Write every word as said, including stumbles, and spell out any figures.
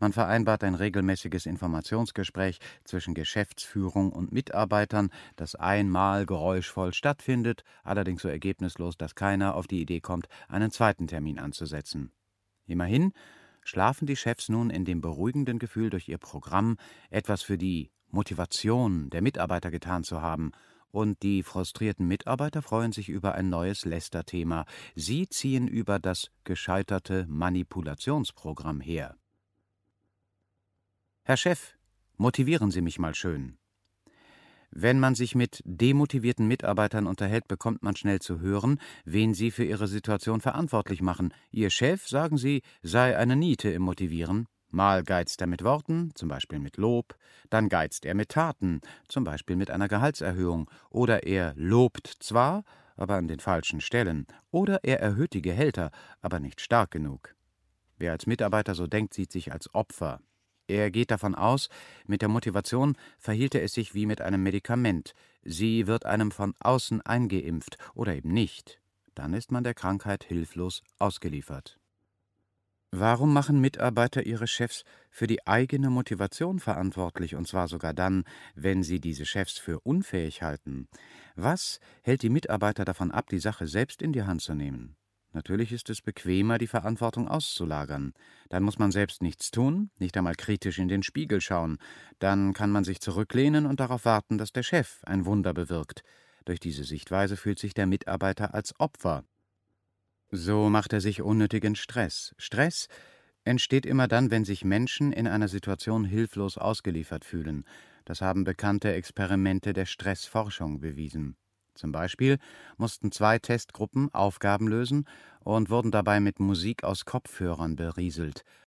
Man vereinbart ein regelmäßiges Informationsgespräch zwischen Geschäftsführung und Mitarbeitern, das einmal geräuschvoll stattfindet, allerdings so ergebnislos, dass keiner auf die Idee kommt, einen zweiten Termin anzusetzen. Immerhin schlafen die Chefs nun in dem beruhigenden Gefühl, durch ihr Programm etwas für die Motivation der Mitarbeiter getan zu haben, und die frustrierten Mitarbeiter freuen sich über ein neues Lästerthema. Sie ziehen über das gescheiterte Manipulationsprogramm her. »Herr Chef, motivieren Sie mich mal schön.« Wenn man sich mit demotivierten Mitarbeitern unterhält, bekommt man schnell zu hören, wen sie für ihre Situation verantwortlich machen. Ihr Chef, sagen sie, sei eine Niete im Motivieren. Mal geizt er mit Worten, zum Beispiel mit Lob, dann geizt er mit Taten, zum Beispiel mit einer Gehaltserhöhung, oder er lobt zwar, aber an den falschen Stellen, oder er erhöht die Gehälter, aber nicht stark genug. Wer als Mitarbeiter so denkt, sieht sich als Opfer. Er geht davon aus, mit der Motivation verhielte es sich wie mit einem Medikament. Sie wird einem von außen eingeimpft oder eben nicht. Dann ist man der Krankheit hilflos ausgeliefert. Warum machen Mitarbeiter ihre Chefs für die eigene Motivation verantwortlich, und zwar sogar dann, wenn sie diese Chefs für unfähig halten? Was hält die Mitarbeiter davon ab, die Sache selbst in die Hand zu nehmen? Natürlich ist es bequemer, die Verantwortung auszulagern. Dann muss man selbst nichts tun, nicht einmal kritisch in den Spiegel schauen. Dann kann man sich zurücklehnen und darauf warten, dass der Chef ein Wunder bewirkt. Durch diese Sichtweise fühlt sich der Mitarbeiter als Opfer. So macht er sich unnötigen Stress. Stress entsteht immer dann, wenn sich Menschen in einer Situation hilflos ausgeliefert fühlen. Das haben bekannte Experimente der Stressforschung bewiesen. Zum Beispiel mussten zwei Testgruppen Aufgaben lösen und wurden dabei mit Musik aus Kopfhörern berieselt.